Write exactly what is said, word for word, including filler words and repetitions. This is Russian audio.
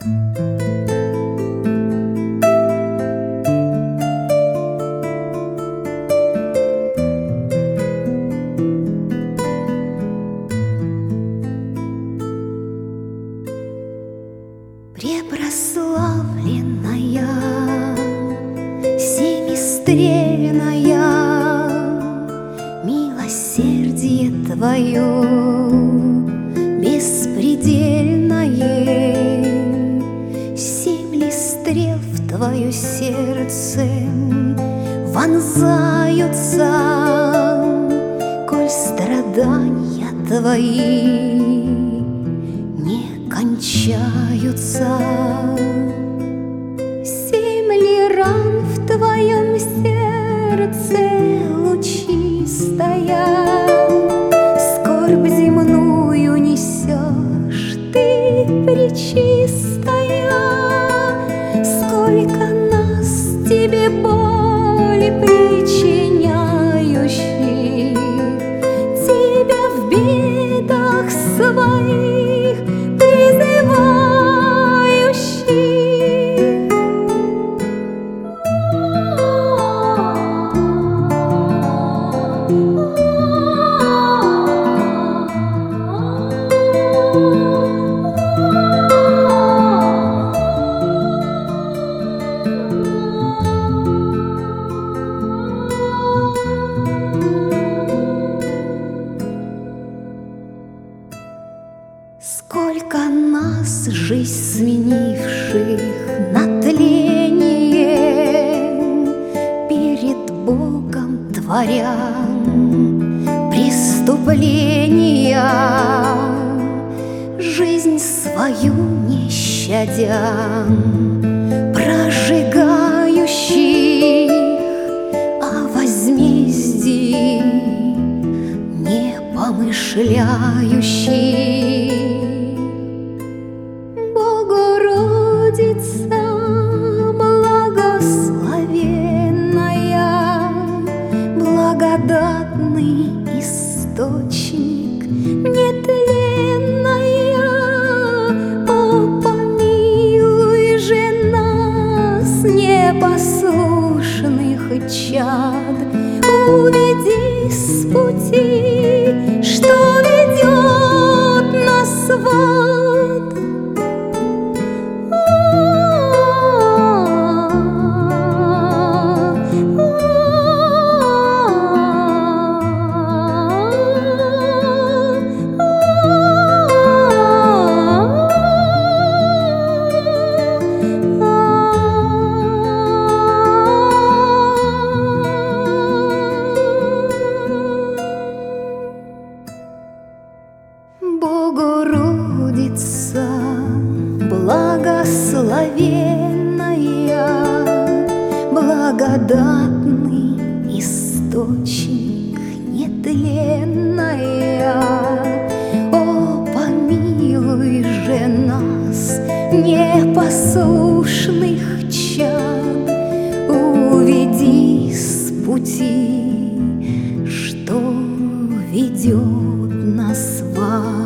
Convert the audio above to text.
Препрославленная, семистрельная, милосердие Твое беспредельное, семь стрел в Твое сердце вонзаются, коль страдания Твои не кончаются. Семь ли ран в Твоем сердце лучистая, скорбь земную несешь Ты пречистая. Сколько нас Тебе боли причиняющих, Тебя в бедах своих призывающих. Сколько нас, жизнь сменивших на тление, перед Богом творя преступления, жизнь свою не щадя, прожигающих, о возмездии не помышляющих. Богородица благословенная, благодатный источник нетленная, о, помилуй же нас, непослушных чад, уведи с пути, что ведет нас в ад. Богородица благословенная, благодатный источник нетленная, о, помилуй же нас, непослушных чад, уведи с пути, что ведет нас в ад.